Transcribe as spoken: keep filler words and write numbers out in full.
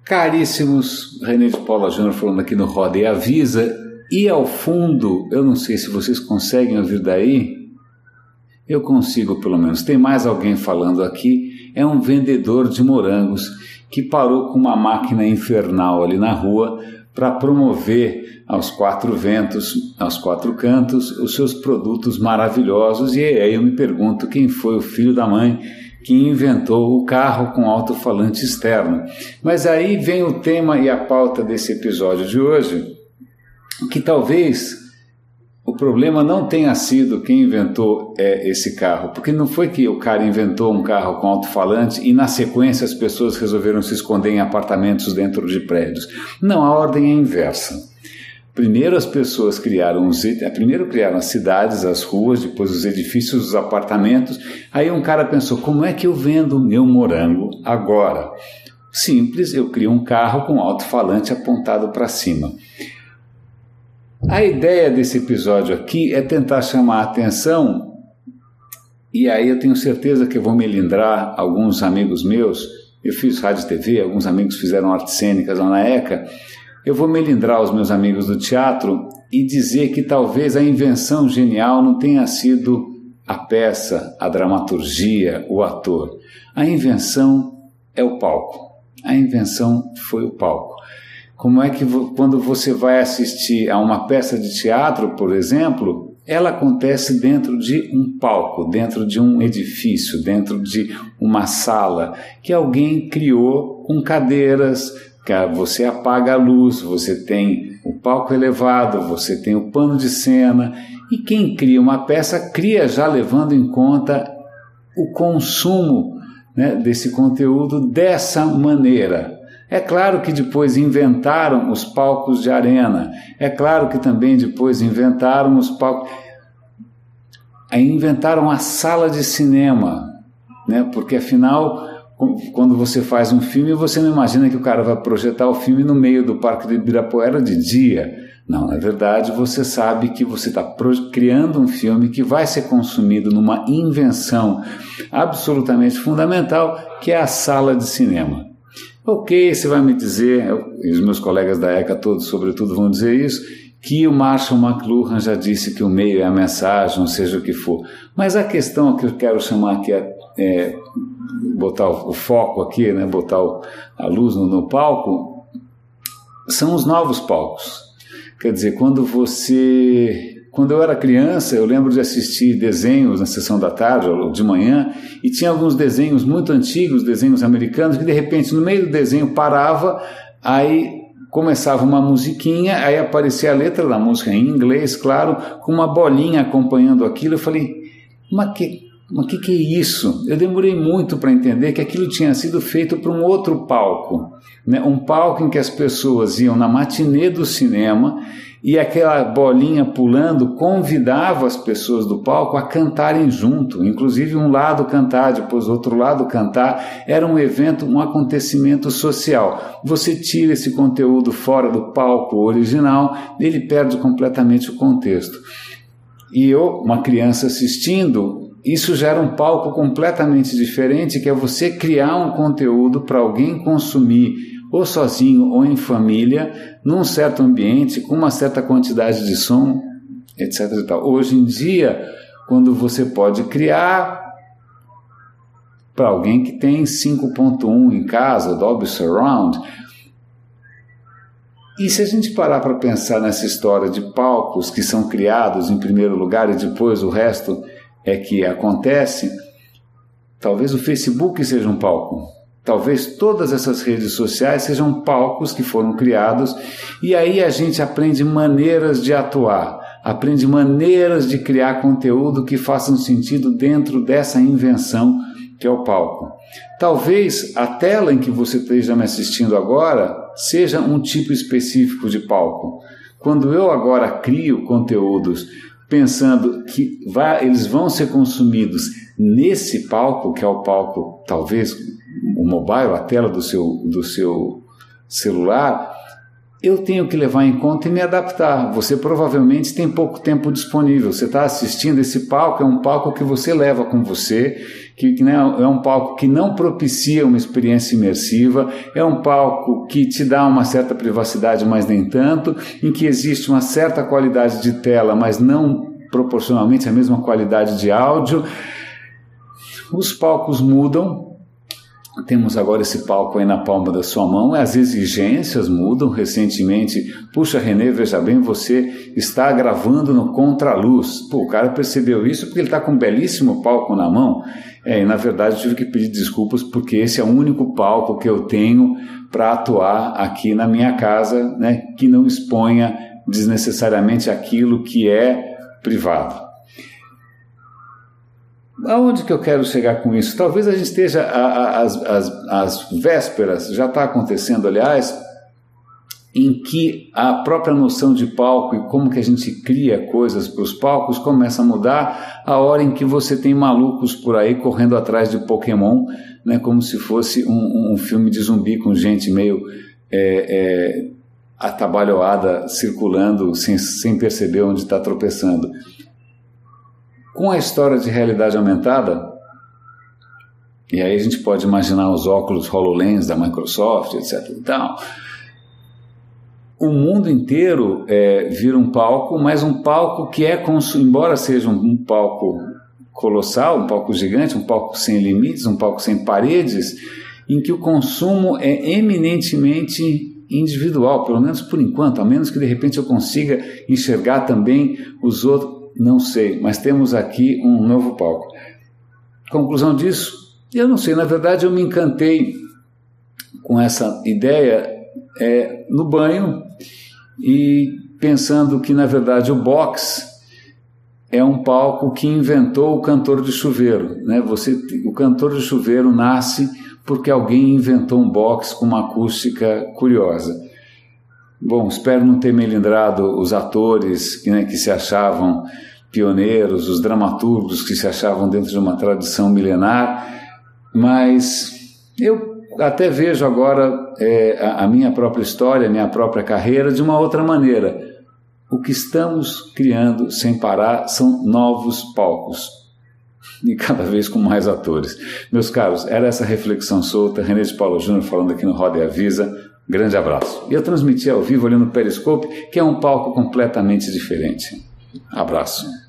Caríssimos, René de Paula Júnior falando aqui no Roda e Avisa. E ao fundo, eu não sei se vocês conseguem ouvir daí, eu consigo pelo menos, tem mais alguém falando aqui, é um vendedor de morangos que parou com uma máquina infernal ali na rua para promover aos quatro ventos, aos quatro cantos, os seus produtos maravilhosos. E aí eu me pergunto quem foi o filho da mãe que inventou o carro com alto-falante externo. Mas aí vem o tema e a pauta desse episódio de hoje, que talvez o problema não tenha sido quem inventou é, esse carro, porque não foi que o cara inventou um carro com alto-falante e na sequência as pessoas resolveram se esconder em apartamentos dentro de prédios. Não, a ordem é inversa. Primeiro as pessoas criaram os, primeiro criaram as cidades, as ruas, depois os edifícios, os apartamentos. Aí um cara pensou, como é que eu vendo o meu morango agora? Simples, eu crio um carro com alto-falante apontado para cima. A ideia desse episódio aqui é tentar chamar a atenção, e aí eu tenho certeza que eu vou melindrar alguns amigos meus. Eu fiz rádio e T V, alguns amigos fizeram artes cênicas lá na ECA. Eu vou melindrar os meus amigos do teatro e dizer que talvez a invenção genial não tenha sido a peça, a dramaturgia, o ator. A invenção é o palco. A invenção foi o palco. Como é que quando você vai assistir a uma peça de teatro, por exemplo, ela acontece dentro de um palco, dentro de um edifício, dentro de uma sala que alguém criou com cadeiras. Você apaga a luz, você tem o palco elevado, você tem o pano de cena, e quem cria uma peça cria já levando em conta o consumo, né, desse conteúdo dessa maneira. É claro que depois inventaram os palcos de arena, é claro que também depois inventaram os palcos, aí inventaram a sala de cinema, né, porque afinal, quando você faz um filme, você não imagina que o cara vai projetar o filme no meio do Parque do Ibirapuera de dia. Não, na verdade, você sabe que você está criando um filme que vai ser consumido numa invenção absolutamente fundamental, que é a sala de cinema. Ok, você vai me dizer, eu, e os meus colegas da ECA todos, sobretudo, vão dizer isso, que o Marshall McLuhan já disse que o meio é a mensagem, ou seja o que for. Mas a questão que eu quero chamar aqui é, é botar o, o foco aqui, né, botar o, a luz no, no palco, são os novos palcos. Quer dizer, quando você... Quando eu era criança, eu lembro de assistir desenhos na sessão da tarde ou de manhã, e tinha alguns desenhos muito antigos, desenhos americanos, que de repente no meio do desenho parava, aí começava uma musiquinha, aí aparecia a letra da música em inglês, claro, com uma bolinha acompanhando aquilo. Eu falei, mas que... Mas o que, que é isso? Eu demorei muito para entender que aquilo tinha sido feito para um outro palco, né? Um palco em que as pessoas iam na matinê do cinema e aquela bolinha pulando convidava as pessoas do palco a cantarem junto, inclusive um lado cantar, depois outro lado cantar. Era um evento, um acontecimento social. Você tira esse conteúdo fora do palco original, ele perde completamente o contexto. E eu, uma criança assistindo, isso gera um palco completamente diferente, que é você criar um conteúdo para alguém consumir, ou sozinho ou em família, num certo ambiente, com uma certa quantidade de som, etc e tal. Hoje em dia, quando você pode criar para alguém que tem cinco ponto um em casa, Dolby Surround, e se a gente parar para pensar nessa história de palcos que são criados em primeiro lugar e depois o resto é que acontece, talvez o Facebook seja um palco, talvez todas essas redes sociais sejam palcos que foram criados, e aí a gente aprende maneiras de atuar, aprende maneiras de criar conteúdo que façam sentido dentro dessa invenção que é o palco. Talvez a tela em que você esteja me assistindo agora seja um tipo específico de palco. Quando eu agora crio conteúdos pensando que vai, eles vão ser consumidos nesse palco, que é o palco, talvez, o mobile, a tela do seu, do seu celular, eu tenho que levar em conta e me adaptar. Você provavelmente tem pouco tempo disponível. Você está assistindo esse palco, é um palco que você leva com você, que, que né, é um palco que não propicia uma experiência imersiva, é um palco que te dá uma certa privacidade, mas nem tanto, em que existe uma certa qualidade de tela, mas não proporcionalmente a mesma qualidade de áudio. Os palcos mudam. Temos agora esse palco aí na palma da sua mão, as exigências mudam recentemente. Puxa, René, veja bem, você está gravando no contraluz. Pô, o cara percebeu isso porque ele está com um belíssimo palco na mão. É, e na verdade eu tive que pedir desculpas porque esse é o único palco que eu tenho para atuar aqui na minha casa, né, que não exponha desnecessariamente aquilo que é privado. Aonde que eu quero chegar com isso? Talvez a gente esteja às, às, às vésperas, já está acontecendo, aliás, em que a própria noção de palco e como que a gente cria coisas para os palcos começa a mudar a hora em que você tem malucos por aí correndo atrás de Pokémon, né, como se fosse um, um filme de zumbi com gente meio é, é, atabalhoada circulando sem, sem perceber onde está tropeçando. Com a história de realidade aumentada, e aí a gente pode imaginar os óculos HoloLens da Microsoft, etc e tal, o mundo inteiro é, vira um palco, mas um palco que é, embora seja um, um palco colossal, um palco gigante, um palco sem limites, um palco sem paredes, em que o consumo é eminentemente individual, pelo menos por enquanto, a menos que de repente eu consiga enxergar também os outros. Não sei, mas temos aqui um novo palco. Conclusão disso, eu não sei, na verdade eu me encantei com essa ideia é, no banho e pensando que na verdade o box é um palco que inventou o cantor de chuveiro, né? Você, o cantor de chuveiro nasce porque alguém inventou um box com uma acústica curiosa. Bom, espero não ter melindrado os atores que, né, que se achavam pioneiros, os dramaturgos que se achavam dentro de uma tradição milenar, mas eu até vejo agora é, a, a minha própria história, a minha própria carreira de uma outra maneira. O que estamos criando sem parar são novos palcos, e cada vez com mais atores. Meus caros, era essa reflexão solta, René de Paula Júnior falando aqui no Roda e Avisa. Grande abraço. E eu transmiti ao vivo ali no Periscope, que é um palco completamente diferente. Abraço.